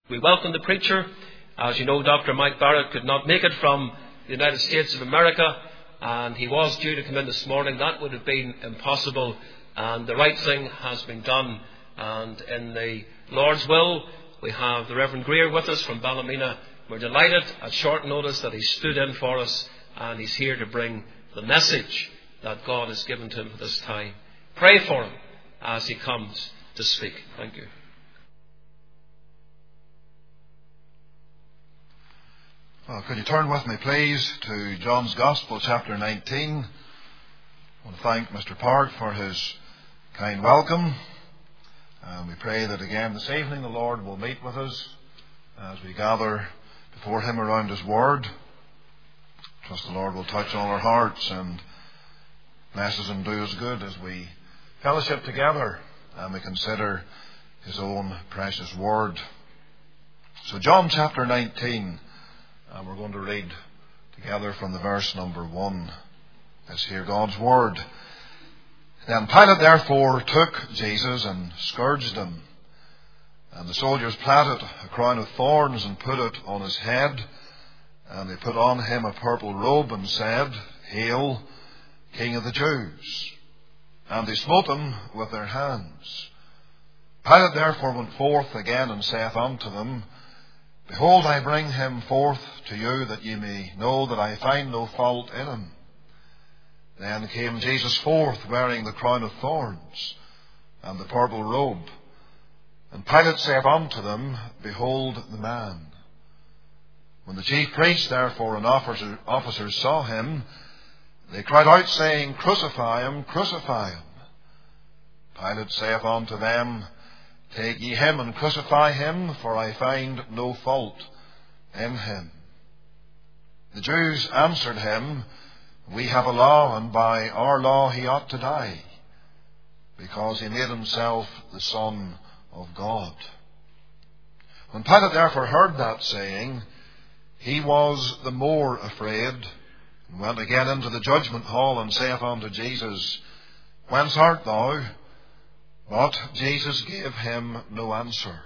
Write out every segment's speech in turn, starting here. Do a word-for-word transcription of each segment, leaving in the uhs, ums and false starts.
We welcome the preacher. As you know, Doctor Mike Barrett could not make it from the United States of America, and he was due to come in this morning. That would have been impossible, and the right thing has been done. And in the Lord's will, we have the Reverend Greer with us from Ballymena. We're delighted at short notice that he stood in for us, and he's here to bring the message that God has given to him for this time. Pray for him as he comes to speak. Thank you. Well, could you turn with me, please, to John's Gospel, chapter nineteen. I want to thank Mister Park for his kind welcome. And we pray that again this evening the Lord will meet with us as we gather before Him around His Word. Trust the Lord will touch all our hearts and bless us and do us good as we fellowship together and we consider His own precious Word. So John chapter nineteen. And we're going to read together from the verse number one. Let's hear God's word. Then Pilate therefore took Jesus and scourged him. And the soldiers plaited a crown of thorns and put it on his head. And they put on him a purple robe and said, Hail, King of the Jews. And they smote him with their hands. Pilate therefore went forth again and saith unto them, Behold, I bring him forth to you, that ye may know that I find no fault in him. Then came Jesus forth, wearing the crown of thorns and the purple robe. And Pilate saith unto them, Behold the man. When the chief priests therefore and officer, officers saw him, they cried out, saying, Crucify him, crucify him. Pilate saith unto them, Take ye him and crucify him, for I find no fault in him. The Jews answered him, We have a law, and by our law he ought to die, because he made himself the Son of God. When Pilate therefore heard that saying, he was the more afraid, and went again into the judgment hall, and saith unto Jesus, Whence art thou? But Jesus gave him no answer.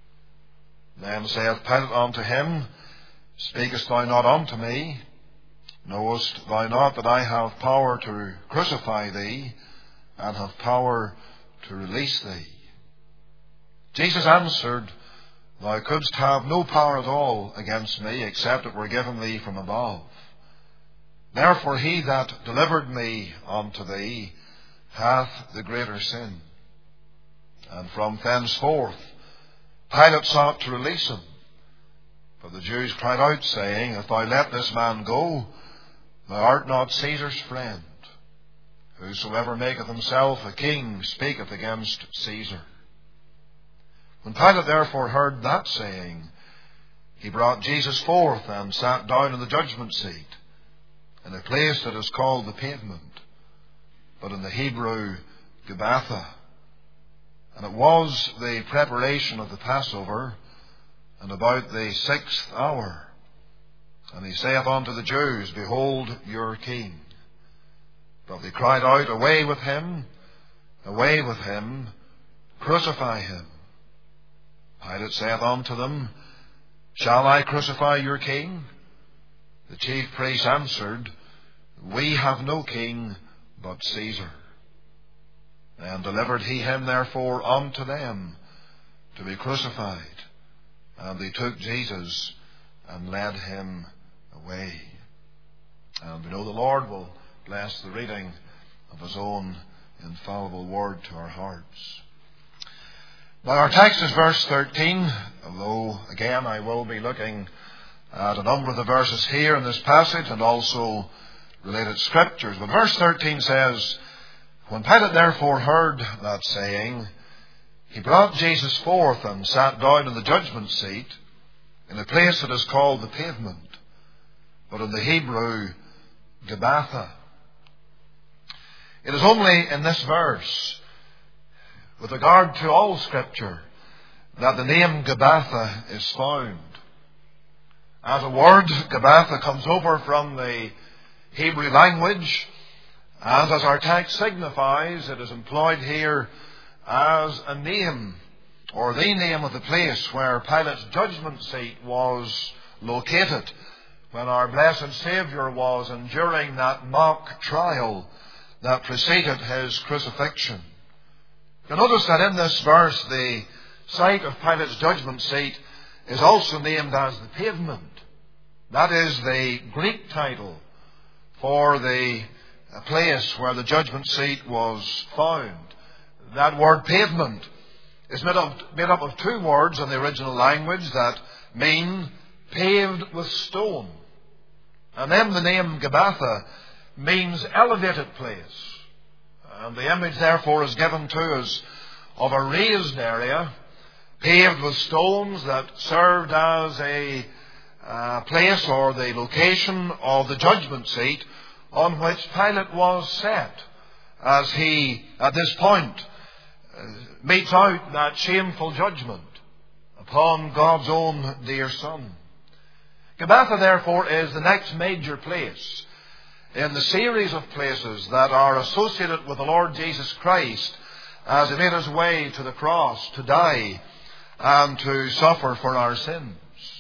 Then saith Pilate unto him, Speakest thou not unto me? Knowest thou not that I have power to crucify thee, and have power to release thee? Jesus answered, Thou couldst have no power at all against me, except it were given thee from above. Therefore he that delivered me unto thee hath the greater sin. And from thenceforth Pilate sought to release him. But the Jews cried out, saying, If thou let this man go, thou art not Caesar's friend. Whosoever maketh himself a king speaketh against Caesar. When Pilate therefore heard that saying, he brought Jesus forth and sat down in the judgment seat, in a place that is called the Pavement, but in the Hebrew Gabbatha. And it was the preparation of the Passover, and about the sixth hour. And he saith unto the Jews, Behold your king. But they cried out, Away with him, away with him, crucify him. Pilate saith unto them, Shall I crucify your king? The chief priests answered, We have no king but Caesar. And delivered he him therefore unto them to be crucified. And they took Jesus and led him away. And we know the Lord will bless the reading of His own infallible word to our hearts. Now our text is verse thirteen, although again I will be looking at a number of the verses here in this passage and also related scriptures. But verse thirteen says, When Pilate therefore heard that saying, he brought Jesus forth and sat down in the judgment seat, in a place that is called the Pavement, but in the Hebrew Gabbatha. It is only in this verse, with regard to all Scripture, that the name Gabbatha is found. As a word, Gabbatha comes over from the Hebrew language, and as our text signifies, it is employed here as a name or the name of the place where Pilate's judgment seat was located when our blessed Saviour was enduring that mock trial that preceded his crucifixion. You'll notice that in this verse the site of Pilate's judgment seat is also named as the pavement. That is the Greek title for the place where the judgment seat was found. That word pavement is made up, made up of two words in the original language that mean paved with stone. And then the name Gabbatha means elevated place. And the image therefore is given to us of a raised area paved with stones that served as a uh, place or the location of the judgment seat on which Pilate was set as he, at this point, uh, metes out that shameful judgment upon God's own dear Son. Gabbatha, therefore, is the next major place in the series of places that are associated with the Lord Jesus Christ as he made his way to the cross to die and to suffer for our sins.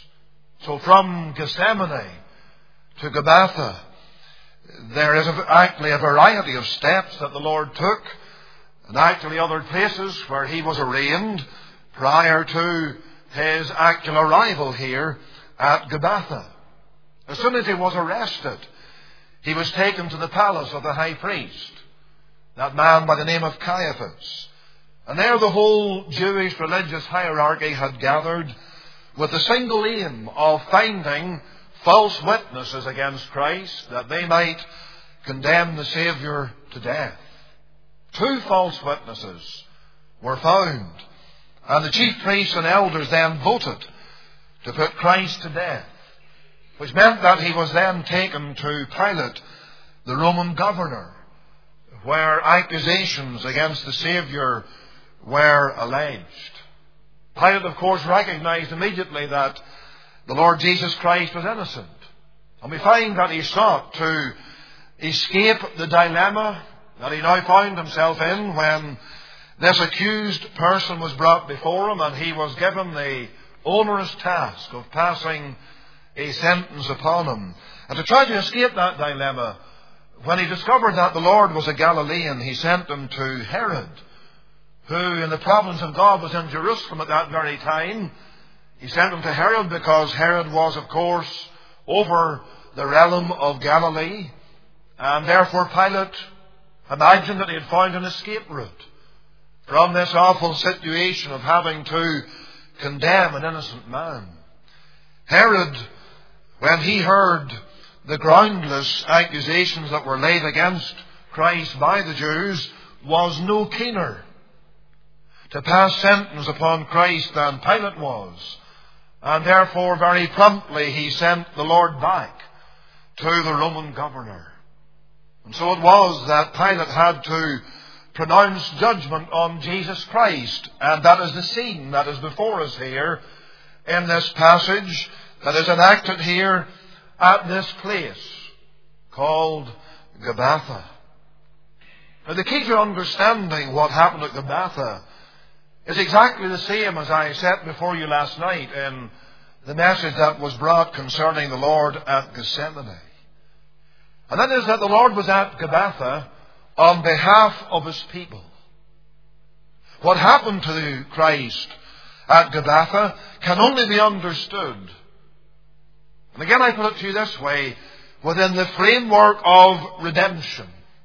So from Gethsemane to Gabbatha, there is actually a variety of steps that the Lord took, and actually other places where he was arraigned prior to his actual arrival here at Gabbatha. As soon as he was arrested, he was taken to the palace of the high priest, that man by the name of Caiaphas. And there the whole Jewish religious hierarchy had gathered with the single aim of finding false witnesses against Christ, that they might condemn the Saviour to death. Two false witnesses were found, and the chief priests and elders then voted to put Christ to death, which meant that he was then taken to Pilate, the Roman governor, where accusations against the Saviour were alleged. Pilate, of course, recognized immediately that the Lord Jesus Christ was innocent. And we find that he sought to escape the dilemma that he now found himself in when this accused person was brought before him and he was given the onerous task of passing a sentence upon him. And to try to escape that dilemma, when he discovered that the Lord was a Galilean, he sent him to Herod, who in the province of God was in Jerusalem at that very time. He sent him to Herod because Herod was, of course, over the realm of Galilee, and therefore Pilate imagined that he had found an escape route from this awful situation of having to condemn an innocent man. Herod, when he heard the groundless accusations that were laid against Christ by the Jews, was no keener to pass sentence upon Christ than Pilate was. And therefore very promptly he sent the Lord back to the Roman governor. And so it was that Pilate had to pronounce judgment on Jesus Christ. And that is the scene that is before us here in this passage that is enacted here at this place called Gabbatha. Now, the key to understanding what happened at Gabbatha is exactly the same as I set before you last night in the message that was brought concerning the Lord at Gethsemane. And that is that the Lord was at Gabbatha on behalf of his people. What happened to Christ at Gabbatha can only be understood, and again I put it to you this way, within the framework of redemption.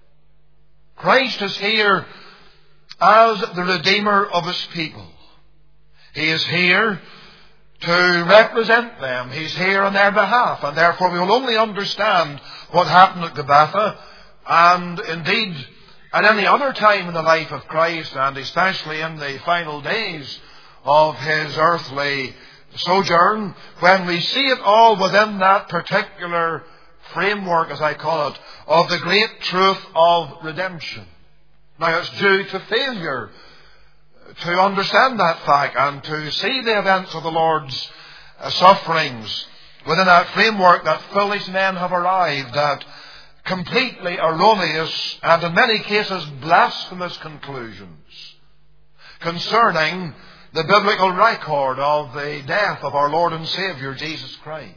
Christ is here as the Redeemer of his people. He is here to represent them. He's here on their behalf, and therefore we will only understand what happened at Gabbatha, and indeed at any other time in the life of Christ, and especially in the final days of his earthly sojourn, when we see it all within that particular framework, as I call it, of the great truth of redemption. Now, it's due to failure to understand that fact and to see the events of the Lord's uh, sufferings within that framework that foolish men have arrived at completely erroneous and in many cases blasphemous conclusions concerning the biblical record of the death of our Lord and Savior Jesus Christ.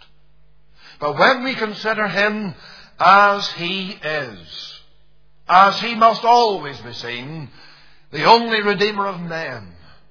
But when we consider Him as He is, as He must always be seen, the only Redeemer of men,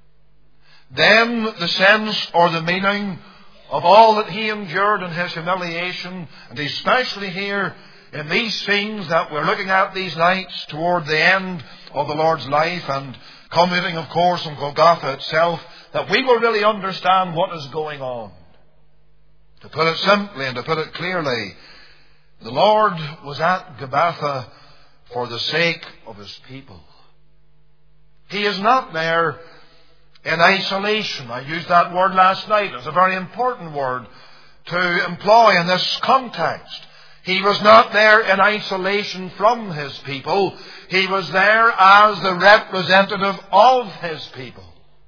then the sense or the meaning of all that He endured in His humiliation, and especially here in these scenes that we're looking at these nights toward the end of the Lord's life, and culminating, of course, in Golgotha itself, that we will really understand what is going on. To put it simply and to put it clearly, the Lord was at Golgotha for the sake of His people. He is not there in isolation. I used that word last night. It's a very important word to employ in this context. He was not there in isolation from His people. He was there as the representative of His people.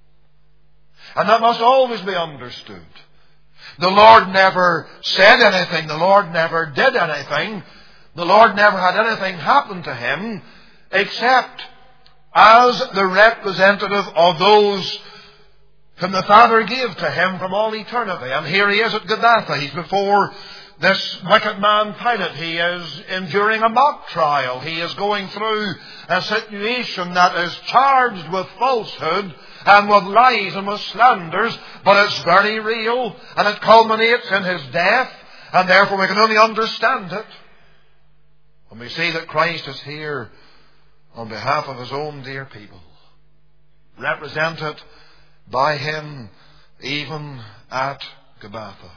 And that must always be understood. The Lord never said anything. The Lord never did anything. The Lord never had anything happen to Him except as the representative of those whom the Father gave to Him from all eternity. And here He is at Golgotha. He's before this wicked man Pilate. He is enduring a mock trial. He is going through a situation that is charged with falsehood and with lies and with slanders, but it's very real, and it culminates in His death, and therefore we can only understand it when we see that Christ is here on behalf of His own dear people, represented by Him even at Golgotha.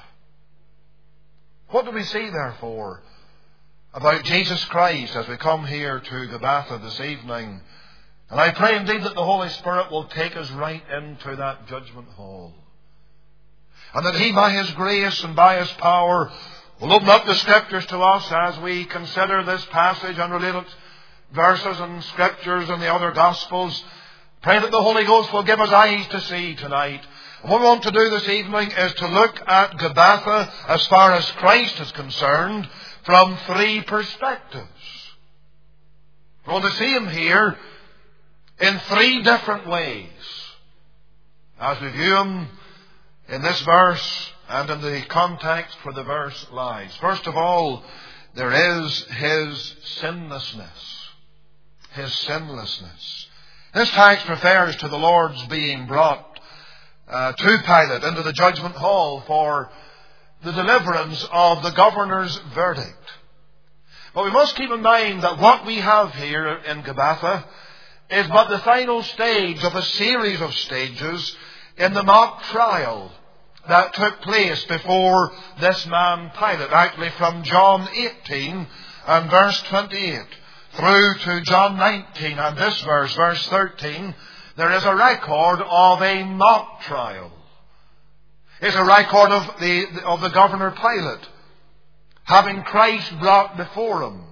What do we see, therefore, about Jesus Christ as we come here to Golgotha this evening? And I pray indeed that the Holy Spirit will take us right into that judgment hall, and that He, by His grace and by His power, will open up the Scriptures to us as we consider this passage and related verses and Scriptures in the other Gospels. Pray that the Holy Ghost will give us eyes to see tonight. And what we want to do this evening is to look at Golgotha as far as Christ is concerned from three perspectives. We want to see Him here in three different ways as we view Him in this verse and in the context where the verse lies. First of all, there is His sinlessness. His sinlessness. This text refers to the Lord's being brought uh, to Pilate into the judgment hall for the deliverance of the governor's verdict. But we must keep in mind that what we have here in Golgotha is but the final stage of a series of stages in the mock trial that took place before this man Pilate. Actually, from John eighteen and verse twenty-eight through to John nineteen and this verse, verse thirteen, there is a record of a mock trial. It's a record of the, of the governor Pilate having Christ brought before him,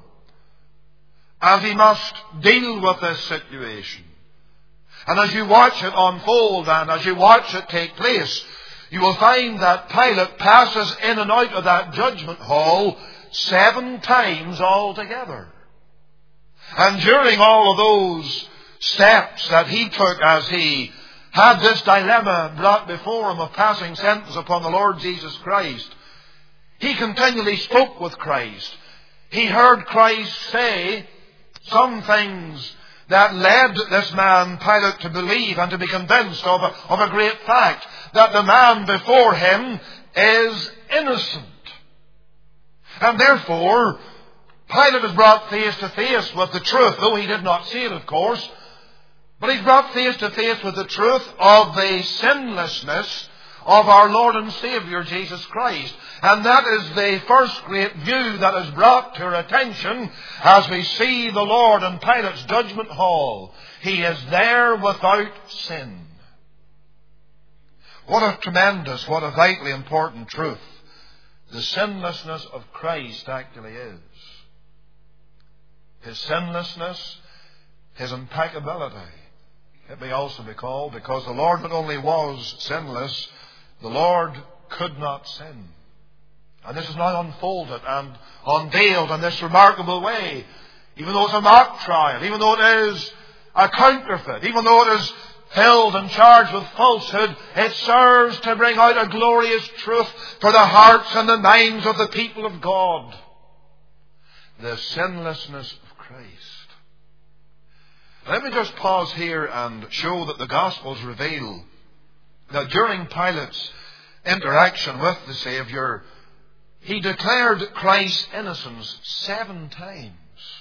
as he must deal with this situation. And as you watch it unfold and as you watch it take place, you will find that Pilate passes in and out of that judgment hall seven times altogether. And during all of those steps that he took as he had this dilemma brought before him of passing sentence upon the Lord Jesus Christ, he continually spoke with Christ. He heard Christ say some things that led this man Pilate to believe and to be convinced of a, of a great fact, that the man before him is innocent. And therefore, Pilate is brought face to face with the truth, though he did not see it, of course. But he's brought face to face with the truth of the sinlessness of our Lord and Savior Jesus Christ. And that is the first great view that is brought to our attention as we see the Lord in Pilate's judgment hall. He is there without sin. What a tremendous, what a vitally important truth the sinlessness of Christ actually is. His sinlessness, His impeccability, it may also be called, because the Lord not only was sinless, the Lord could not sin. And this is now unfolded and unveiled in this remarkable way. Even though it's a mock trial, even though it is a counterfeit, even though it is filled and charged with falsehood, it serves to bring out a glorious truth for the hearts and the minds of the people of God. The sinlessness of Christ. Let me just pause here and show that the Gospels reveal that during Pilate's interaction with the Saviour, he declared Christ's innocence seven times.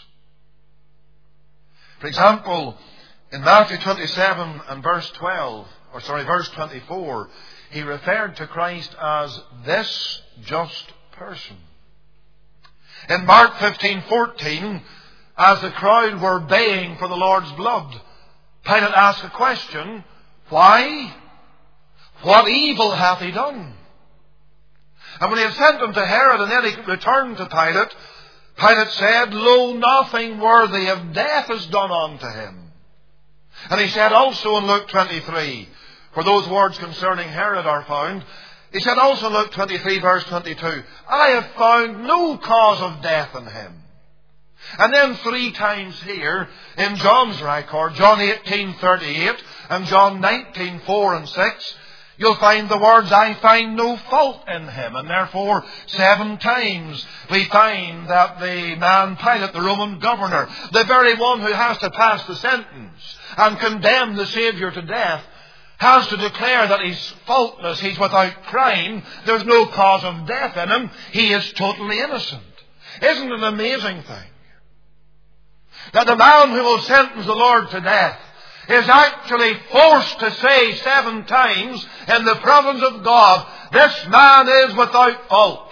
For example, in Matthew twenty-seven and verse twelve, or sorry, verse twenty-four, he referred to Christ as this just person. In Mark fifteen fourteen, as the crowd were baying for the Lord's blood, Pilate asked a question, why? What evil hath he done? And when he had sent him to Herod and then he returned to Pilate, Pilate said, lo, nothing worthy of death is done unto him. And he said also in Luke twenty-three, where those words concerning Herod are found, he said also in Luke twenty-three verse twenty-two, I have found no cause of death in him. And then three times here in John's record, John eighteen thirty-eight and John nineteen four and six, you'll find the words, I find no fault in him. And therefore, seven times we find that the man Pilate, the Roman governor, the very one who has to pass the sentence and condemn the Saviour to death, has to declare that he's faultless, he's without crime, there's no cause of death in him, he is totally innocent. Isn't it an amazing thing? That the man who will sentence the Lord to death is actually forced to say seven times in the province of God, this man is without fault.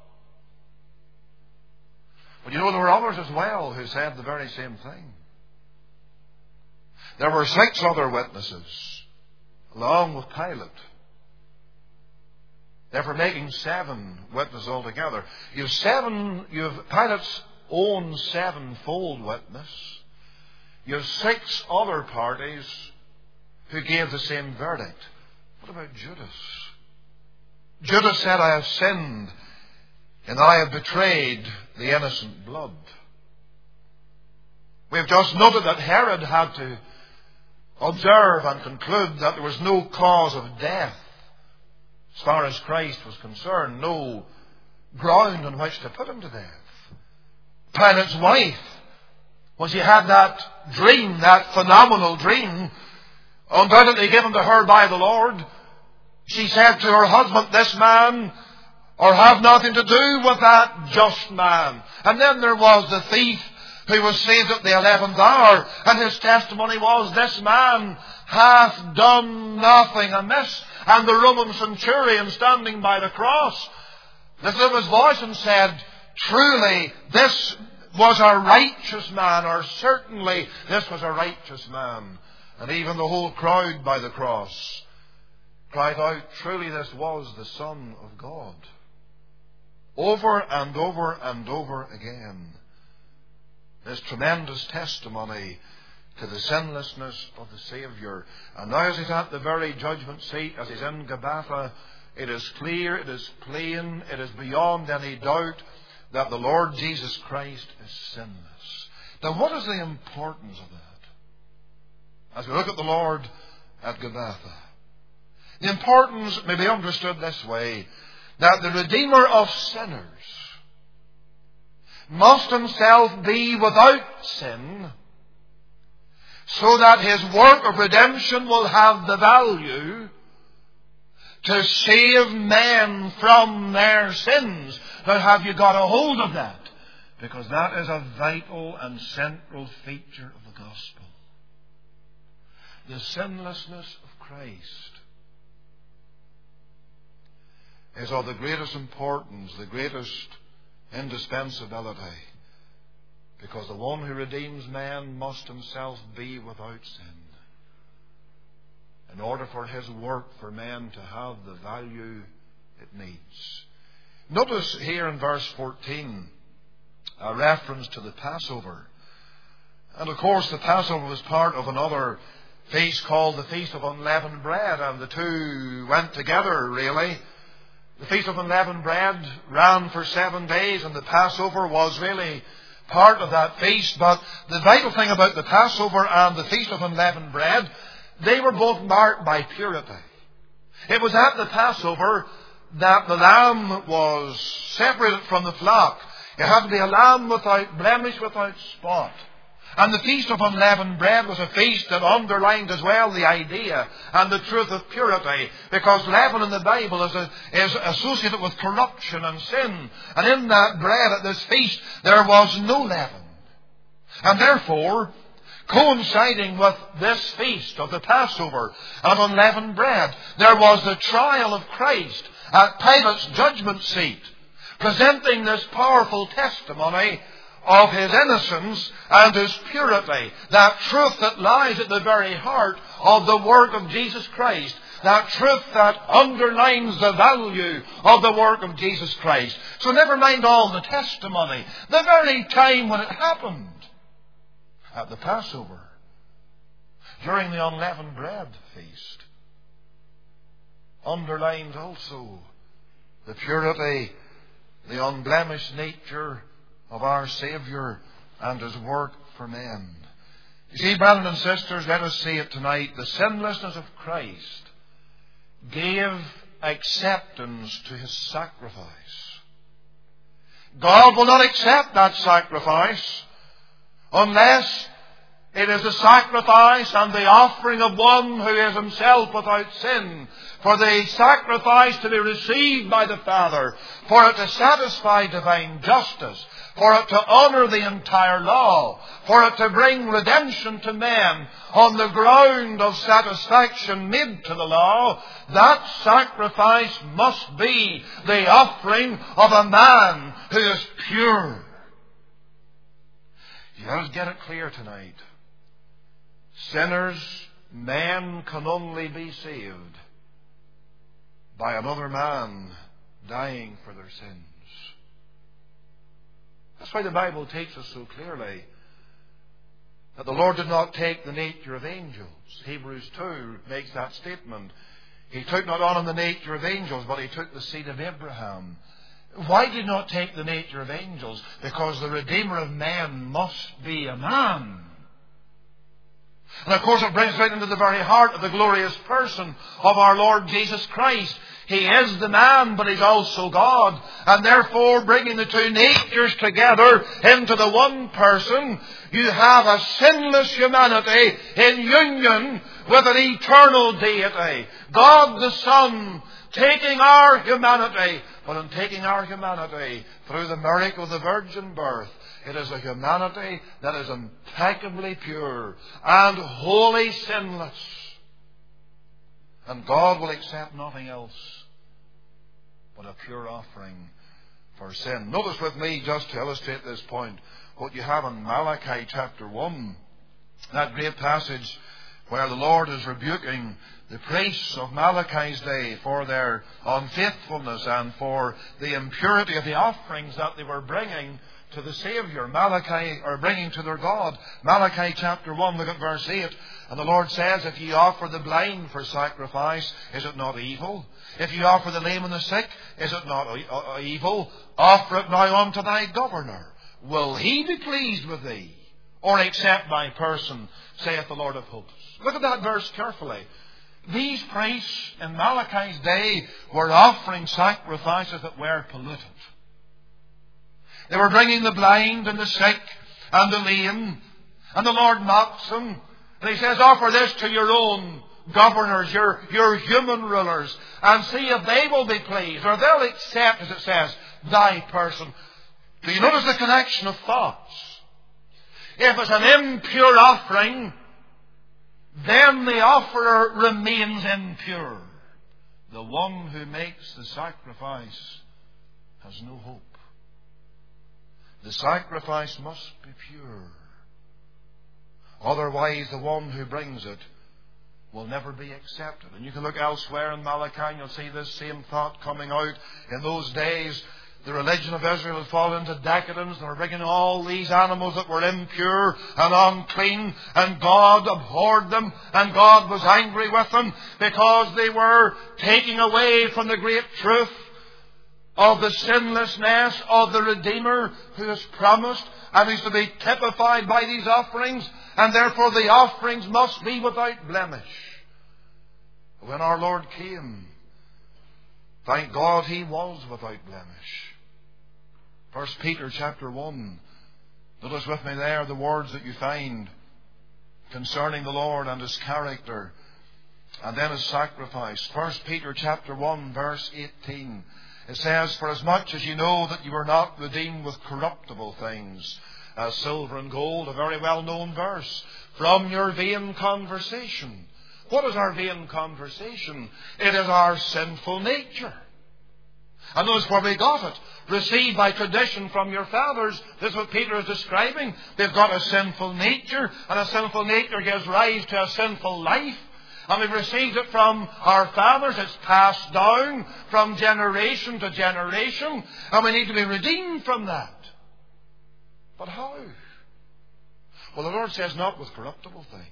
But you know, there were others as well who said the very same thing. There were six other witnesses, along with Pilate. Therefore making seven witnesses altogether. You have seven, you have Pilate's own sevenfold witness. You have six other parties who gave the same verdict. What about Judas? Judas said, I have sinned and I have betrayed the innocent blood. We have just noted that Herod had to observe and conclude that there was no cause of death as far as Christ was concerned, no ground on which to put him to death. Pilate's wife, when she had that dream, that phenomenal dream, undoubtedly given to her by the Lord, she said to her husband, this man, or have nothing to do with that just man. And then there was the thief who was saved at the eleventh hour, and his testimony was, this man hath done nothing amiss. And the Roman centurion standing by the cross lifted up his voice and said, truly this was a righteous man, or certainly this was a righteous man. And even the whole crowd by the cross cried out, truly this was the Son of God. Over and over and over again, this tremendous testimony to the sinlessness of the Saviour. And now as he's at the very judgment seat, as he's in Gabbatha, it is clear, it is plain, it is beyond any doubt that the Lord Jesus Christ is sinless. Now what is the importance of that? As we look at the Lord at Gabbatha, the importance may be understood this way, that the Redeemer of sinners must himself be without sin, so that his work of redemption will have the value to save men from their sins. Now have you got a hold of that? Because that is a vital and central feature of the gospel. The sinlessness of Christ is of the greatest importance, the greatest indispensability. Because the one who redeems man must himself be without sin, in order for his work for men to have the value it needs. Notice here in verse fourteen a reference to the Passover. And of course the Passover was part of another feast called the Feast of Unleavened Bread, and the two went together really. The Feast of Unleavened Bread ran for seven days, and the Passover was really part of that feast. But the vital thing about the Passover and the Feast of Unleavened Bread they were both marked by purity. It was at the Passover that the lamb was separated from the flock. It had to be a lamb without blemish, without spot. And the Feast of Unleavened Bread was a feast that underlined as well the idea and the truth of purity, because leaven in the Bible is, a, is associated with corruption and sin. And in that bread at this feast there was no leaven. And therefore, coinciding with this feast of the Passover and unleavened bread, there was the trial of Christ at Pilate's judgment seat, presenting this powerful testimony of His innocence and His purity, that truth that lies at the very heart of the work of Jesus Christ, that truth that underlines the value of the work of Jesus Christ. So never mind all the testimony, the very time when it happened, at the Passover, during the unleavened bread feast, underlined also the purity, the unblemished nature of our Saviour and His work for men. You see, brothers and sisters, let us see it tonight. The sinlessness of Christ gave acceptance to His sacrifice. God will not accept that sacrifice unless it is the sacrifice and the offering of one who is Himself without sin. For the sacrifice to be received by the Father, for it to satisfy divine justice, for it to honour the entire law, for it to bring redemption to men on the ground of satisfaction made to the law, that sacrifice must be the offering of a man who is pure. You let us get it clear tonight. Sinners, men can only be saved by another man dying for their sins. That's why the Bible takes us so clearly that the Lord did not take the nature of angels. Hebrews two makes that statement. He took not on him the nature of angels, but He took the seed of Abraham. Why did He not take the nature of angels? Because the Redeemer of men must be a man. And of course it brings right into the very heart of the glorious person of our Lord Jesus Christ. He is the man, but He's also God. And therefore, bringing the two natures together into the one person, you have a sinless humanity in union with an eternal deity. God the Son taking our humanity, but in taking our humanity through the miracle of the virgin birth, it is a humanity that is impeccably pure and wholly sinless. And God will accept nothing else but a pure offering for sin. Notice with me, just to illustrate this point, what you have in Malachi chapter one, that great passage where the Lord is rebuking the priests of Malachi's day for their unfaithfulness and for the impurity of the offerings that they were bringing to the Saviour. Malachi, or bringing to their God. Malachi chapter one, look at verse eight. And the Lord says, if ye offer the blind for sacrifice, is it not evil? If ye offer the lame and the sick, is it not evil? Offer it now unto thy governor. Will he be pleased with thee? Or accept thy person, saith the Lord of hosts. Look at that verse carefully. These priests in Malachi's day were offering sacrifices that were polluted. They were bringing the blind and the sick and the lame. And the Lord mocks them. And He says, offer this to your own governors, your, your human rulers, and see if they will be pleased, or they'll accept, as it says, thy person. Do you notice the connection of thoughts? If it's an impure offering, then the offerer remains impure. The one who makes the sacrifice has no hope. The sacrifice must be pure. Otherwise, the one who brings it will never be accepted. And you can look elsewhere in Malachi and you'll see this same thought coming out. In those days, the religion of Israel had fallen into decadence. They were bringing all these animals that were impure and unclean, and God abhorred them, and God was angry with them because they were taking away from the great truth of the sinlessness of the Redeemer who is promised and is to be typified by these offerings, and therefore the offerings must be without blemish. When our Lord came, thank God He was without blemish. First Peter chapter one. Notice with me there the words that you find concerning the Lord and His character, and then His sacrifice. First Peter chapter one verse eighteen. It says, "For as much as you know that you were not redeemed with corruptible things, as silver and gold," a very well-known verse, "from your vain conversation." What is our vain conversation? It is our sinful nature. And notice where we got it. Received by tradition from your fathers. This is what Peter is describing. They've got a sinful nature, and a sinful nature gives rise to a sinful life. And we've received it from our fathers. It's passed down from generation to generation. And we need to be redeemed from that. But how? Well, the Lord says not with corruptible things.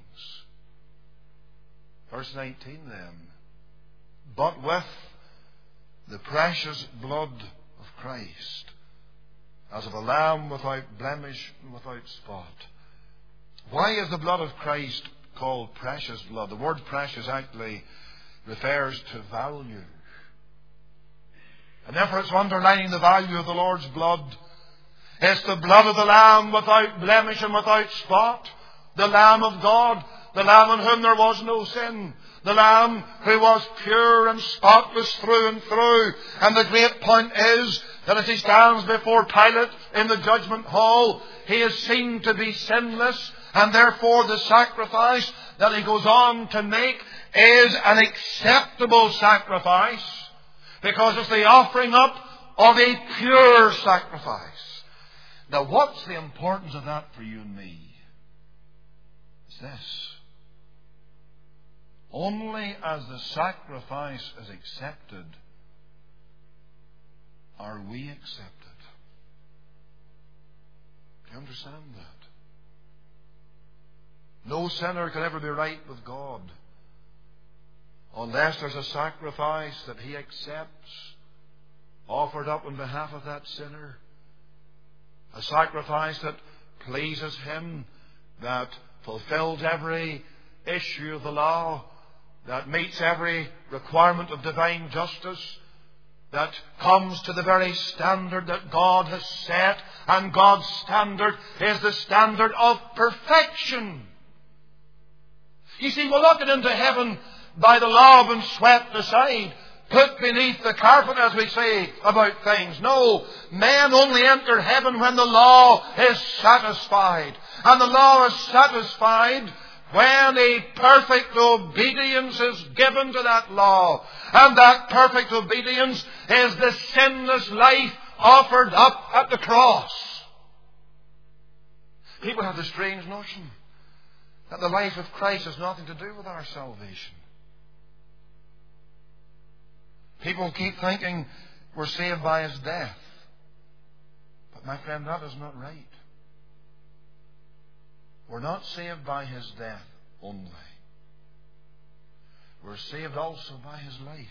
Verse nineteen then. But with the precious blood of Christ, as of a lamb without blemish and without spot. Why is the blood of Christ called precious blood? The word precious actually refers to value. And therefore it's underlining the value of the Lord's blood. It's the blood of the Lamb without blemish and without spot. The Lamb of God. The Lamb in whom there was no sin. The Lamb who was pure and spotless through and through. And the great point is that as He stands before Pilate in the judgment hall, He is seen to be sinless. And therefore the sacrifice that He goes on to make is an acceptable sacrifice, because it's the offering up of a pure sacrifice. Now what's the importance of that for you and me? It's this. Only as the sacrifice is accepted are we accepted. Do you understand that? No sinner can ever be right with God unless there's a sacrifice that He accepts, offered up on behalf of that sinner. A sacrifice that pleases Him, that fulfills every issue of the law, that meets every requirement of divine justice, that comes to the very standard that God has set. And God's standard is the standard of perfection. You see, we're looking into heaven by the law being swept aside, put beneath the carpet, as we say about things. No, men only enter heaven when the law is satisfied. And the law is satisfied when a perfect obedience is given to that law. And that perfect obedience is the sinless life offered up at the cross. People have the strange notion that the life of Christ has nothing to do with our salvation. People keep thinking we're saved by His death. But my friend, that is not right. We're not saved by His death only. We're saved also by His life.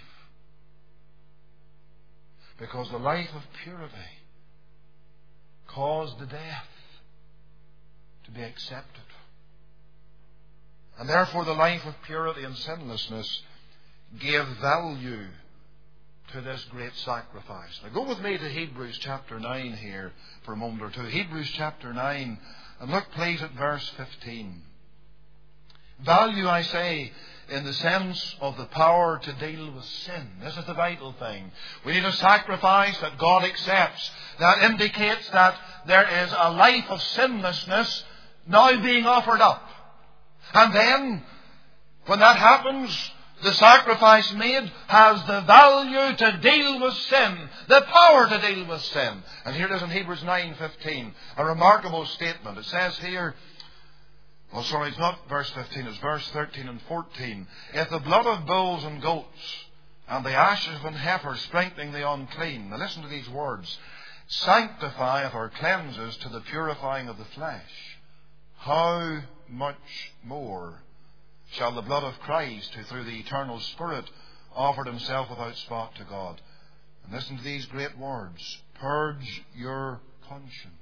Because the life of purity caused the death to be accepted. And therefore the life of purity and sinlessness gave value to this great sacrifice. Now go with me to Hebrews chapter nine here for a moment or two. Hebrews chapter nine, and look please at verse fifteen. Value, I say, in the sense of the power to deal with sin. This is the vital thing. We need a sacrifice that God accepts, that indicates that there is a life of sinlessness now being offered up. And then, when that happens, the sacrifice made has the value to deal with sin, the power to deal with sin. And here it is in Hebrews nine fifteen, a remarkable statement. It says here, well, sorry, it's not verse fifteen, it's verse thirteen and fourteen. If the blood of bulls and goats and the ashes of an heifer sprinkling the unclean, now listen to these words, sanctifieth or cleanses to the purifying of the flesh, how much more shall the blood of Christ, who through the eternal Spirit offered Himself without spot to God. And listen to these great words. Purge your conscience.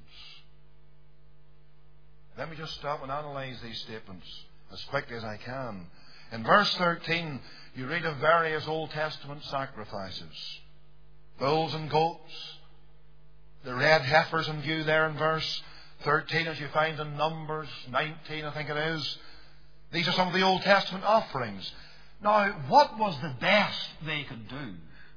Let me just stop and analyze these statements as quickly as I can. In verse thirteen, you read of various Old Testament sacrifices. Bulls and goats. The red heifers in view there in verse thirteen, as you find in Numbers nineteen, I think it is. These are some of the Old Testament offerings. Now, what was the best they could do?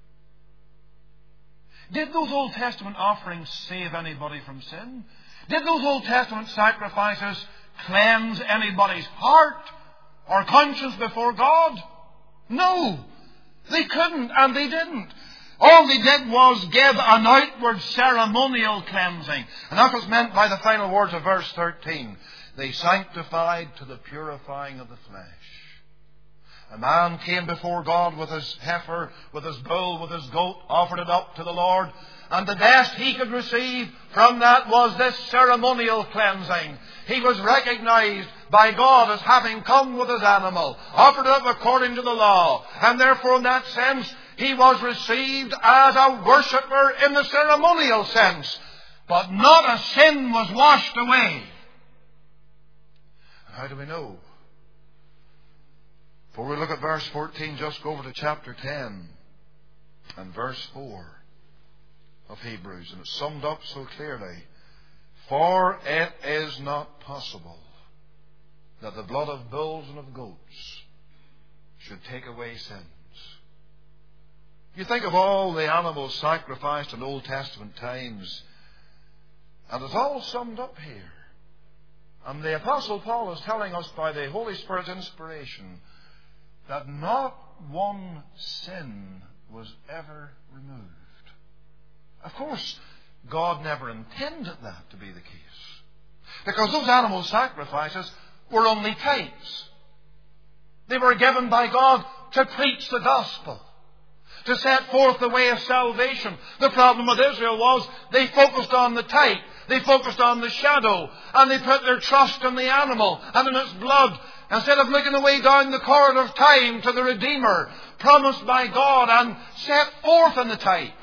Did those Old Testament offerings save anybody from sin? Did those Old Testament sacrifices cleanse anybody's heart or conscience before God? No, they couldn't, and they didn't. All they did was give an outward ceremonial cleansing. And that's what's meant by the final words of verse thirteen. They sanctified to the purifying of the flesh. A man came before God with his heifer, with his bull, with his goat, offered it up to the Lord. And the best he could receive from that was this ceremonial cleansing. He was recognized by God as having come with his animal, offered it up according to the law. And therefore, in that sense, he was received as a worshipper in the ceremonial sense. But not a sin was washed away. How do we know? Before we look at verse fourteen, just go over to chapter ten and verse four of Hebrews. And it's summed up so clearly. For it is not possible that the blood of bulls and of goats should take away sins. You think of all the animals sacrificed in Old Testament times, and it's all summed up here. And the Apostle Paul is telling us by the Holy Spirit's inspiration that not one sin was ever removed. Of course, God never intended that to be the case, because those animal sacrifices were only types. They were given by God to preach the gospel, to set forth the way of salvation. The problem with Israel was they focused on the type, they focused on the shadow, and they put their trust in the animal and in its blood, instead of looking away down the corridor of time to the Redeemer promised by God and set forth in the type.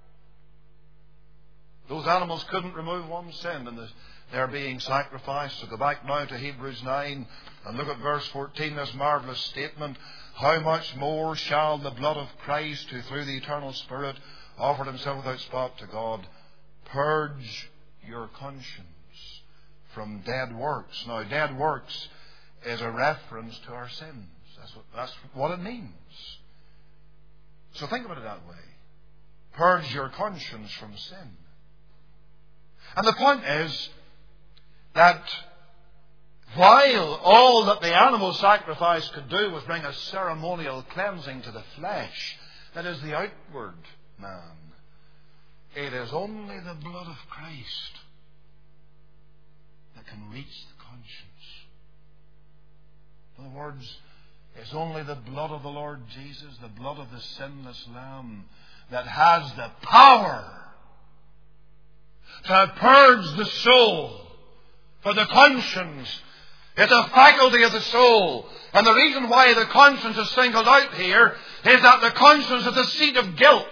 Those animals couldn't remove one sin in the, their being sacrificed. So go back now to Hebrews nine and look at verse fourteen, this marvellous statement. How much more shall the blood of Christ, who through the eternal Spirit offered himself without spot to God, purge your conscience from dead works. Now, dead works is a reference to our sins. That's what, that's what it means. So think about it that way. Purge your conscience from sin. And the point is that while all that the animal sacrifice could do was bring a ceremonial cleansing to the flesh, that is the outward man, it is only the blood of Christ that can reach the conscience. In other words, it's only the blood of the Lord Jesus, the blood of the sinless Lamb, that has the power to purge the soul. For the conscience is a faculty of the soul. And the reason why the conscience is singled out here is that the conscience is the seat of guilt.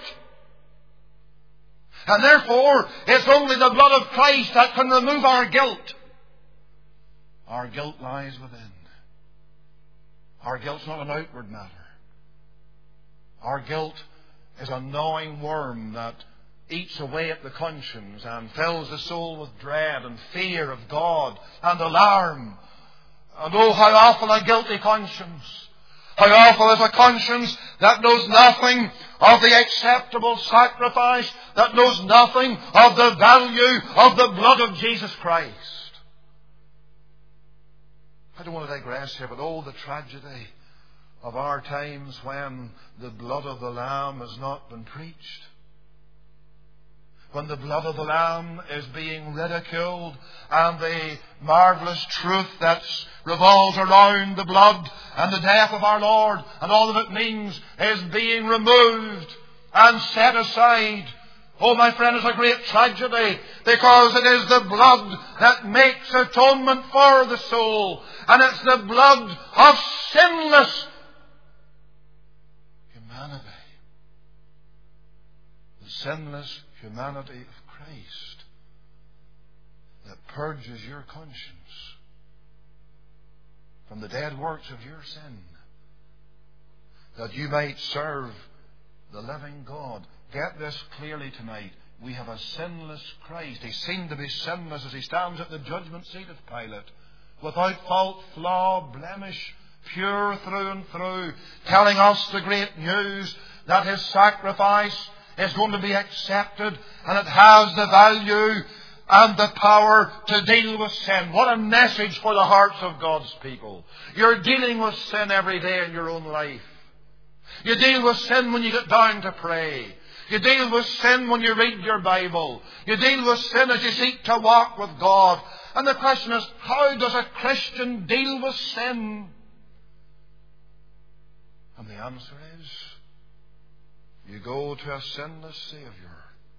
And therefore, it's only the blood of Christ that can remove our guilt. Our guilt lies within. Our guilt's not an outward matter. Our guilt is a gnawing worm that eats away at the conscience and fills the soul with dread and fear of God and alarm. And oh, how awful a guilty conscience. How awful is a conscience that knows nothing of the acceptable sacrifice, that knows nothing of the value of the blood of Jesus Christ. I don't want to digress here, but oh, the tragedy of our times when the blood of the Lamb has not been preached. When the blood of the Lamb is being ridiculed and the marvellous truth that revolves around the blood and the death of our Lord and all that it means is being removed and set aside. Oh, my friend, it's a great tragedy, because it is the blood that makes atonement for the soul, and it's the blood of sinless humanity. the sinless humanity of Christ that purges your conscience from the dead works of your sin, that you might serve the living God. Get this clearly tonight. We have a sinless Christ. He seemed to be sinless as he stands at the judgment seat of Pilate, without fault, flaw, blemish, pure through and through, telling us the great news that his sacrifice is going to be accepted, and it has the value and the power to deal with sin. What a message for the hearts of God's people. You're dealing with sin every day in your own life. You deal with sin when you get down to pray. You deal with sin when you read your Bible. You deal with sin as you seek to walk with God. And the question is, how does a Christian deal with sin? And the answer is, you go to a sinless Saviour,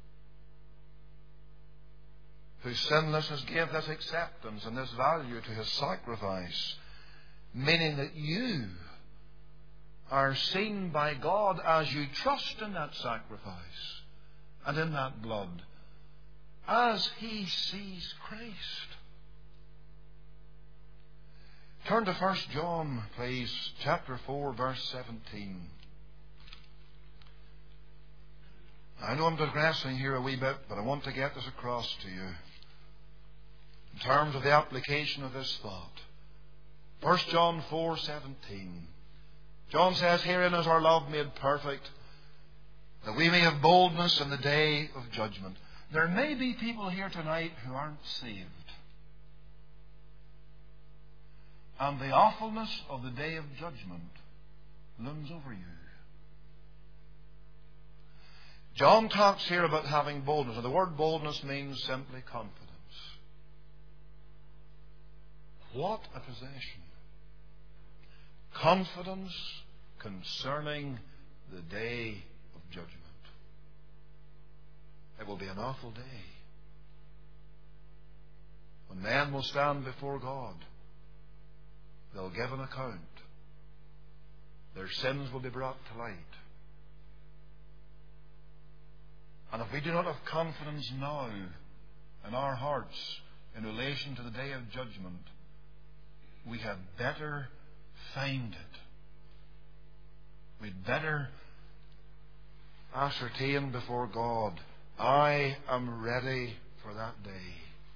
whose sinlessness gave this acceptance and this value to his sacrifice, meaning that you are seen by God as you trust in that sacrifice and in that blood, as he sees Christ. Turn to First John, please, chapter four, verse seventeen. I know I'm digressing here a wee bit, but I want to get this across to you in terms of the application of this thought. First John four seventeen. John says, herein is our love made perfect, that we may have boldness in the day of judgment. There may be people here tonight who aren't saved, and the awfulness of the day of judgment looms over you. John talks here about having boldness, and the word boldness means simply confidence. What a possession! Confidence concerning the day of judgment. It will be an awful day when men will stand before God. They'll give an account. Their sins will be brought to light. And if we do not have confidence now in our hearts in relation to the day of judgment, we had better find it. We'd better ascertain before God, I am ready for that day.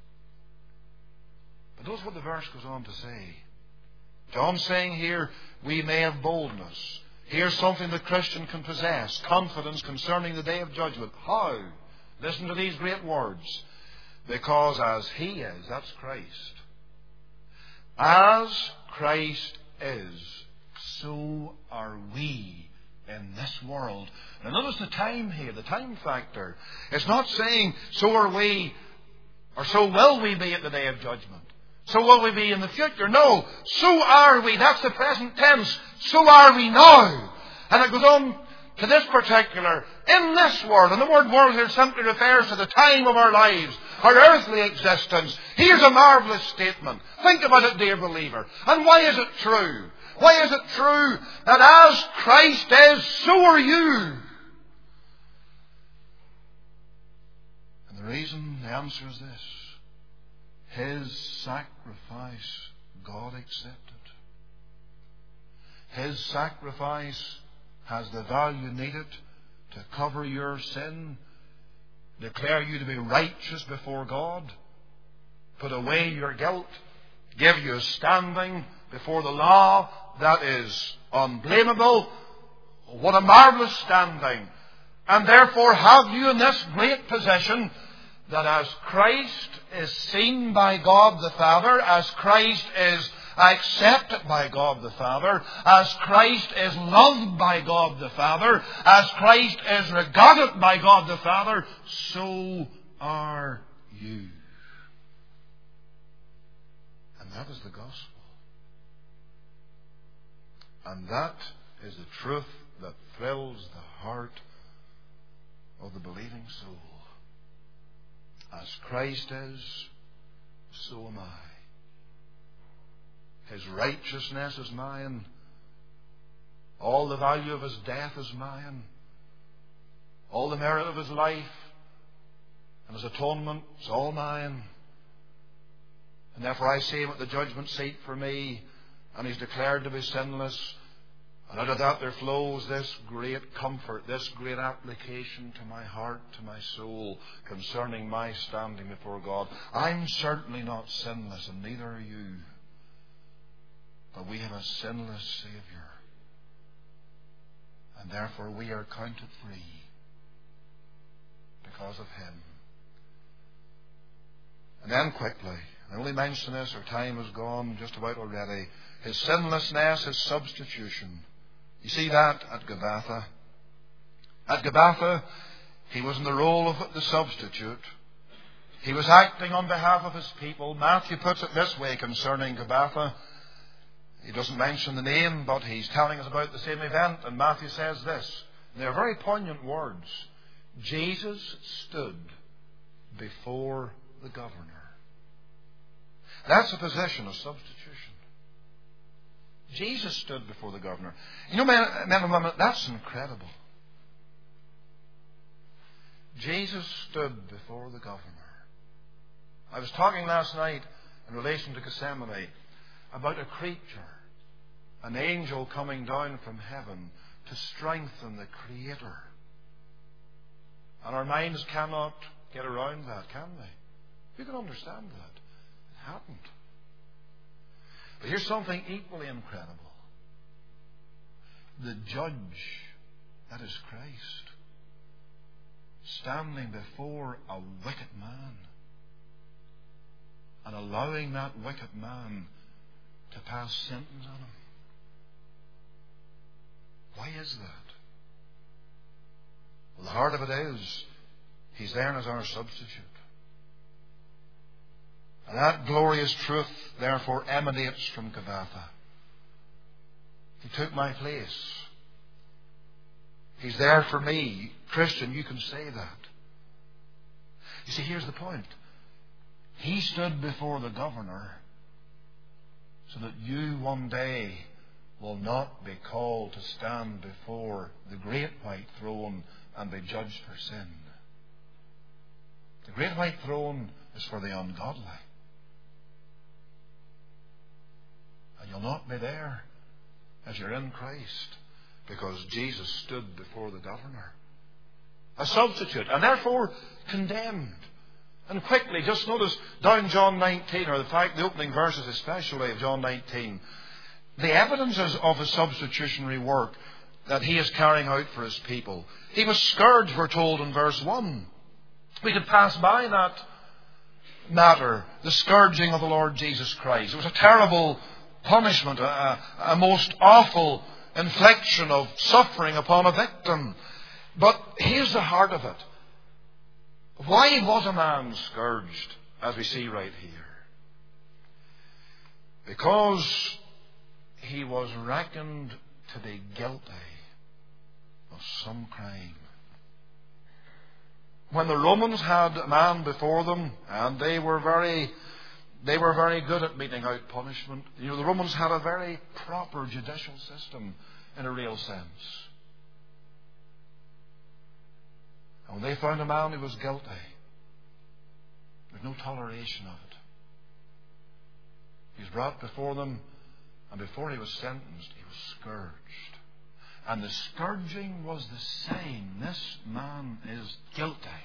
But notice what the verse goes on to say. John's saying here, we may have boldness. Here's something the Christian can possess. Confidence concerning the day of judgment. How? Listen to these great words. Because as he is, that's Christ. As Christ is, so are we in this world. Now notice the time here, the time factor. It's not saying, so are we, or so will we be at the day of judgment. So will we be in the future. No, so are we. That's the present tense. So are we now. And it goes on to this particular, in this world. And the word world here simply refers to the time of our lives, our earthly existence. Here's a marvellous statement. Think about it, dear believer. And why is it true? Why is it true that as Christ is, so are you? And the reason, the answer is this. His sacrifice God accepted. His sacrifice has the value needed to cover your sin, declare you to be righteous before God, put away your guilt, give you a standing before the law that is unblameable. What a marvellous standing. And therefore have you in this great position that as Christ is seen by God the Father, as Christ is accepted by God the Father, as Christ is loved by God the Father, as Christ is regarded by God the Father, so are you. And that is the gospel. And that is the truth that thrills the heart of the believing soul. As Christ is, so am I. His righteousness is mine. All the value of his death is mine. All the merit of his life and his atonement is all mine. And therefore I see him at the judgment seat for me, and he's declared to be sinless. And out of that there flows this great comfort, this great application to my heart, to my soul, concerning my standing before God. I'm certainly not sinless, and neither are you. But we have a sinless Saviour. And therefore we are counted free because of him. And then quickly, I only mention this, our time is gone just about already. His sinlessness, his substitution. You see that at Gabbatha. At Gabbatha, he was in the role of the substitute. He was acting on behalf of his people. Matthew puts it this way concerning Gabbatha. He doesn't mention the name, but he's telling us about the same event. And Matthew says this. And they're very poignant words. Jesus stood before the governor. That's a position of substitution. Jesus stood before the governor. You know, men, men and women, that's incredible. Jesus stood before the governor. I was talking last night in relation to Gethsemane about a creature, an angel coming down from heaven to strengthen the Creator. And our minds cannot get around that, can they? You can understand that. It happened. But here's something equally incredible. The judge, that is Christ, standing before a wicked man and allowing that wicked man to pass sentence on him. Why is that? Well, the heart of it is, he's there as our substitute. And that glorious truth, therefore, emanates from Gabbatha. He took my place. He's there for me. Christian, you can say that. You see, here's the point. He stood before the governor so that you one day will not be called to stand before the great white throne and be judged for sin. The great white throne is for the ungodly. And you'll not be there as you're in Christ, because Jesus stood before the governor, a substitute, and therefore condemned. And quickly, just notice down John nineteen, or the fact, the opening verses especially of John nineteen, the evidences of his substitutionary work that he is carrying out for his people. He was scourged, we're told in verse one. We could pass by that matter, the scourging of the Lord Jesus Christ. It was a terrible punishment, a, a most awful infliction of suffering upon a victim. But here's the heart of it. Why was a man scourged, as we see right here? Because he was reckoned to be guilty of some crime. When the Romans had a man before them, and they were very They were very good at meting out punishment. You know, the Romans had a very proper judicial system in a real sense. And when they found a man who was guilty, there's no toleration of it. He was brought before them, and before he was sentenced, he was scourged. And the scourging was the sign, this man is guilty.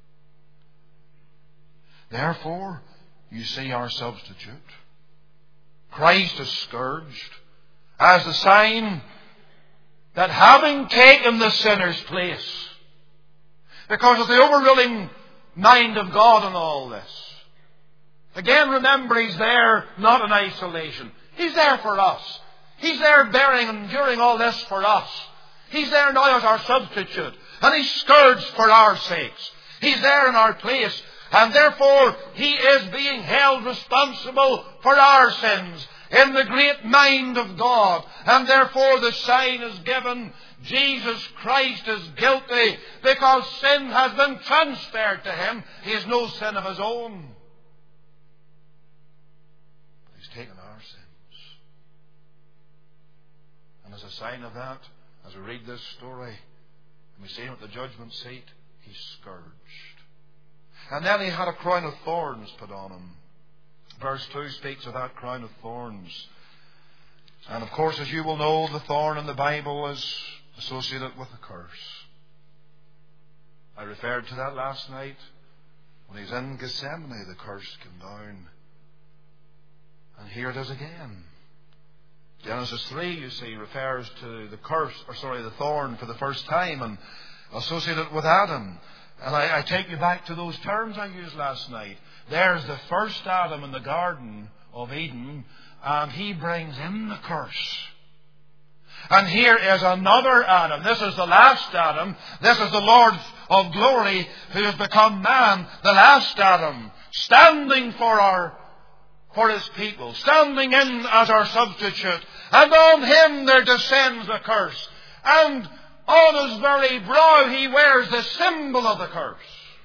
Therefore, you see our substitute. Christ is scourged as the sign that having taken the sinner's place, because of the overruling mind of God in all this. Again, remember, he's there not in isolation. He's there for us. He's there bearing and enduring all this for us. He's there now as our substitute. And he's scourged for our sakes. He's there in our place. And therefore, he is being held responsible for our sins in the great mind of God. And therefore, the sign is given, Jesus Christ is guilty because sin has been transferred to him. He has no sin of his own. But he's taken our sins. And as a sign of that, as we read this story, And we see him at the judgment seat, he's scourged. And then he had a crown of thorns put on him. Verse two speaks of that crown of thorns. And of course, as you will know, the thorn in the Bible is associated with a curse. I referred to that last night. When he's in Gethsemane, the curse came down. And here it is again. Genesis three, you see, refers to the curse, or sorry, the thorn for the first time and associated with Adam. And I, I take you back to those terms I used last night. There's the first Adam in the Garden of Eden, and he brings in the curse. And here is another Adam. This is the last Adam. This is the Lord of glory who has become man, the last Adam, standing for our for his people, standing in as our substitute. And on him there descends the curse. And on his very brow he wears the symbol of the curse.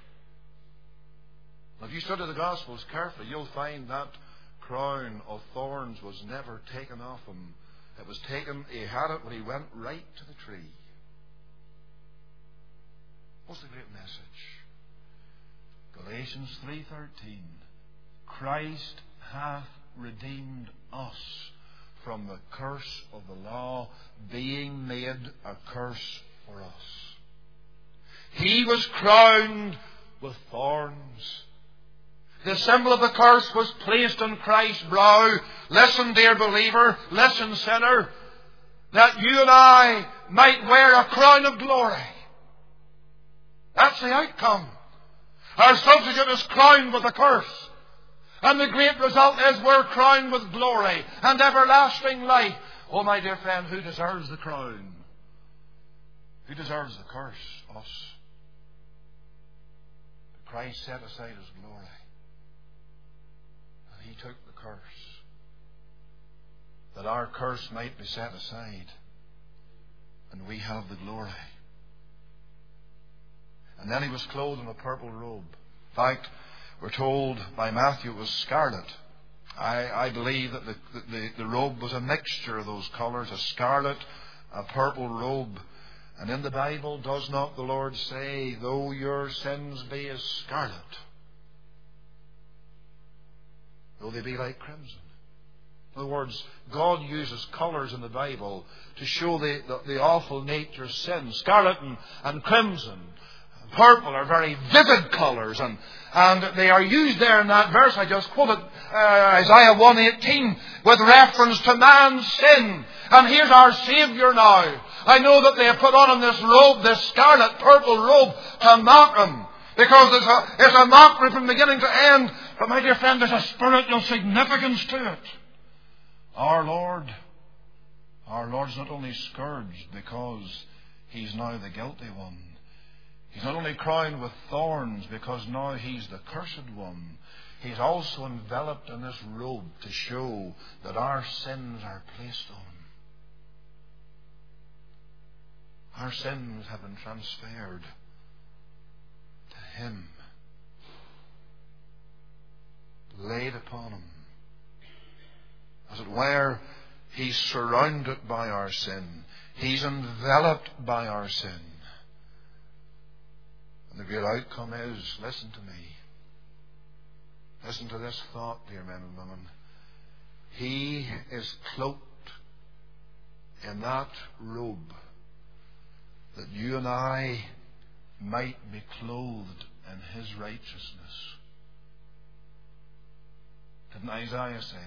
If you study the Gospels carefully, you'll find that crown of thorns was never taken off him. It was taken, he had it when he went right to the tree. What's the great message? Galatians three thirteen. Christ hath redeemed us from the curse of the law, being made a curse for us. He was crowned with thorns. The symbol of the curse was placed on Christ's brow. Listen, dear believer, listen, sinner, that you and I might wear a crown of glory. That's the outcome. Our substitute is crowned with a curse. And the great result is we're crowned with glory and everlasting life. Oh, my dear friend, who deserves the crown? Who deserves the curse? Us. But Christ set aside his glory. And he took the curse. That our curse might be set aside. And we have the glory. And then he was clothed in a purple robe. In fact, we're told by Matthew it was scarlet. I, I believe that the, the, the robe was a mixture of those colours, a scarlet, a purple robe. And in the Bible, does not the Lord say, though your sins be as scarlet, though they be like crimson? In other words, God uses colours in the Bible to show the, the, the awful nature of sin. Scarlet and, and crimson, purple are very vivid colours, and, and they are used there in that verse I just quoted, uh, Isaiah one eighteen, with reference to man's sin. And here's our Saviour now. I know that they have put on him this robe, this scarlet purple robe, to mock him, because it's a, it's a mockery from beginning to end. But my dear friend, there's a spiritual significance to it. Our Lord, our Lord's not only scourged because he's now the guilty one. He's not only crowned with thorns because now he's the cursed one. He's also enveloped in this robe to show that our sins are placed on him. Our sins have been transferred to him, laid upon him. As it were, he's surrounded by our sin. He's enveloped by our sin. And the great outcome is, listen to me. Listen to this thought, dear men and women. He is cloaked in that robe that you and I might be clothed in his righteousness. Didn't Isaiah say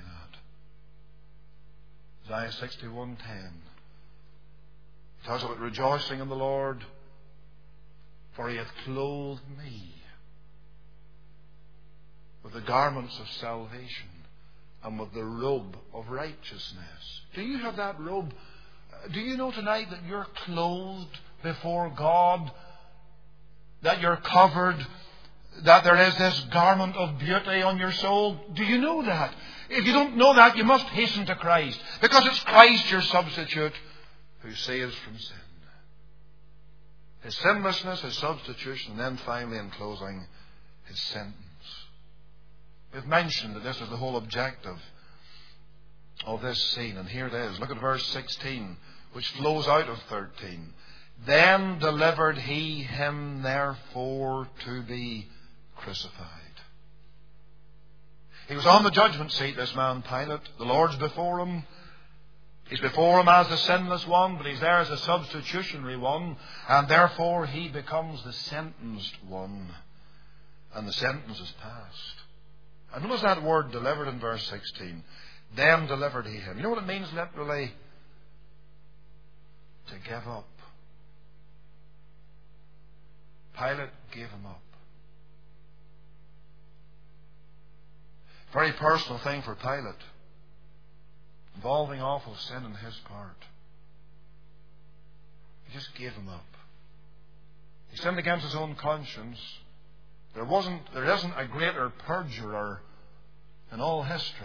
that? Isaiah sixty-one ten tells about rejoicing in the Lord, for he hath clothed me with the garments of salvation and with the robe of righteousness. Do you have that robe? Do you know tonight that you're clothed before God? That you're covered? That there is this garment of beauty on your soul? Do you know that? If you don't know that, you must hasten to Christ, because it's Christ your substitute who saves from sin. His sinlessness, his substitution, and then finally in closing, his sentence. We've mentioned that this is the whole objective of this scene, and here it is. Look at verse sixteen, which flows out of thirteen. Then delivered he him therefore to be crucified. He was on the judgment seat, this man Pilate. The Lord's before him. He's before him as the sinless one, but he's there as a substitutionary one, and therefore he becomes the sentenced one. And the sentence is passed. And notice that word delivered in verse sixteen. Then delivered he him. You know what it means literally? To give up. Pilate gave him up. Very personal thing for Pilate, involving awful sin on his part. He just gave him up. He sinned against his own conscience. There wasn't, there isn't a greater perjurer in all history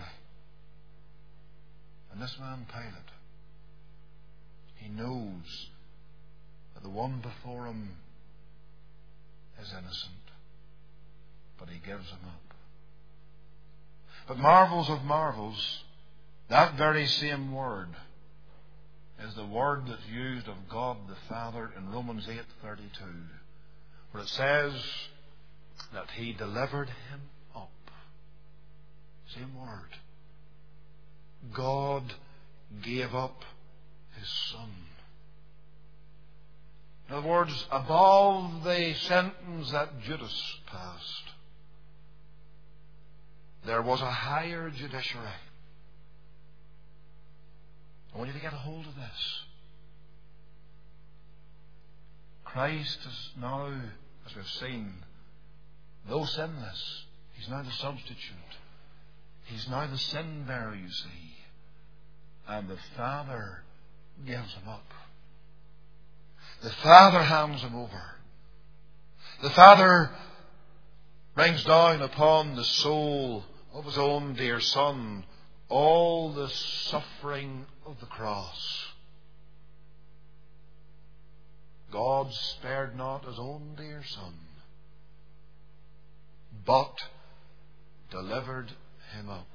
than this man Pilate. He knows that the one before him is innocent, but he gives him up. But marvels of marvels, that very same word is the word that's used of God the Father in Romans eight thirty-two, where it says that he delivered him up. Same word. God gave up his Son. In other words, above the sentence that Judas passed, there was a higher judiciary. I want you to get a hold of this. Christ is now, as we've seen, though sinless, he's now the substitute. He's now the sin bearer, you see. And the Father gives him up. The Father hands him over. The Father brings down upon the soul of his own dear Son all the suffering of the cross. God spared not his own dear Son, but delivered him up.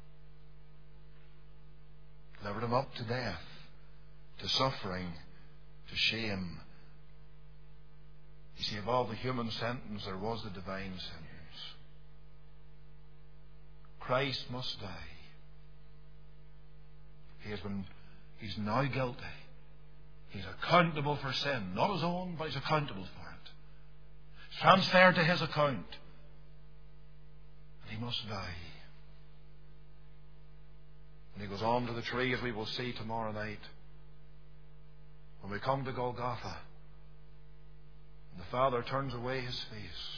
Delivered him up to death, to suffering, to shame. You see, above the human sentence there was the divine sentence. Christ must die. He has been, he's now guilty. He's accountable for sin. Not his own, but he's accountable for it. It's transferred to his account. And he must die. And he goes on to the tree, as we will see tomorrow night. When we come to Golgotha, and the Father turns away his face.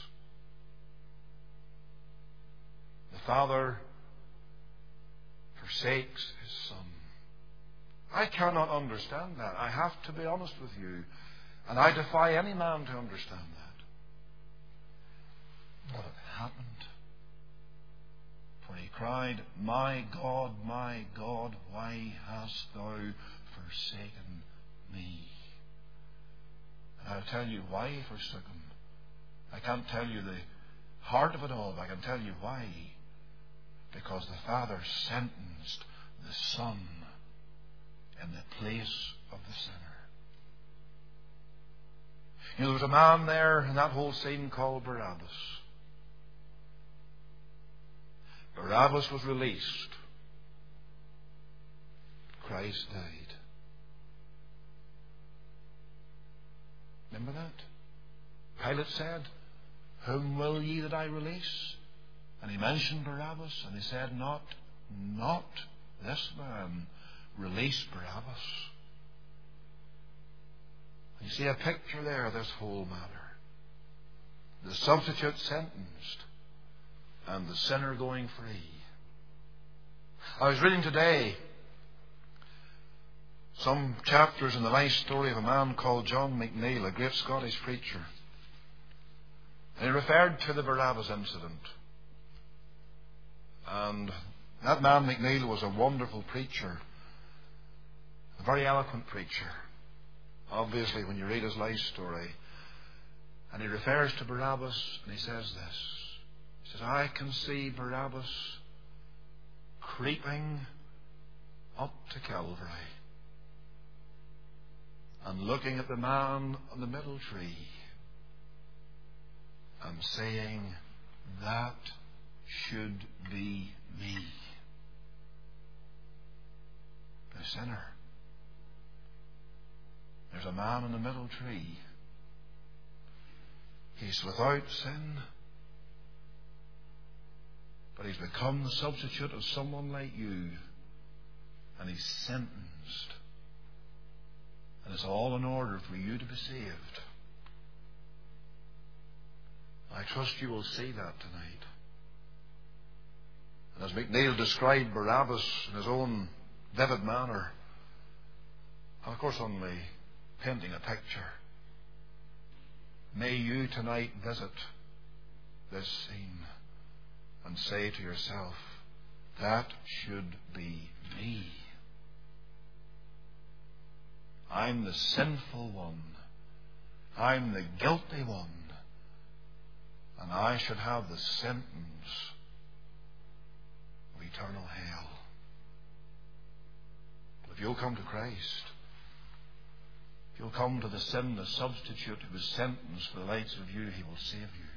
The Father forsakes his Son. I cannot understand that. I have to be honest with you. And I defy any man to understand that. What had happened? For he cried, My God, my God, why hast thou forsaken me? And I'll tell you why he forsook him. I can't tell you the heart of it all, but I can tell you why. Because the Father sentenced the Son in the place of the sinner. You know, there was a man there in that whole scene called Barabbas. Barabbas was released. Christ died. Remember that? Pilate said, Whom will ye that I release? And he mentioned Barabbas, and he said, Not, not this man. Release Barabbas. You see a picture there of this whole matter. The substitute sentenced, and the sinner going free. I was reading today some chapters in the life story of a man called John McNeill, a great Scottish preacher. And he referred to the Barabbas incident. And that man McNeill was a wonderful preacher, a very eloquent preacher. Obviously, when you read his life story, and he refers to Barabbas, and he says this. He says, I can see Barabbas creeping up to Calvary. and looking at the man on the middle tree and saying, that should be me, the sinner. There's a man on the middle tree. He's without sin, but he's become the substitute of someone like you, and he's sentenced. And it's all in order for you to be saved. I trust you will see that tonight. And as McNeil described Barabbas in his own vivid manner, and of course only painting a picture, may you tonight visit this scene and say to yourself, that should be me. I'm the sinful one. I'm the guilty one. And I should have the sentence of eternal hell. But if you'll come to Christ, if you'll come to the sinless substitute who was sentenced for the likes of you, he will save you.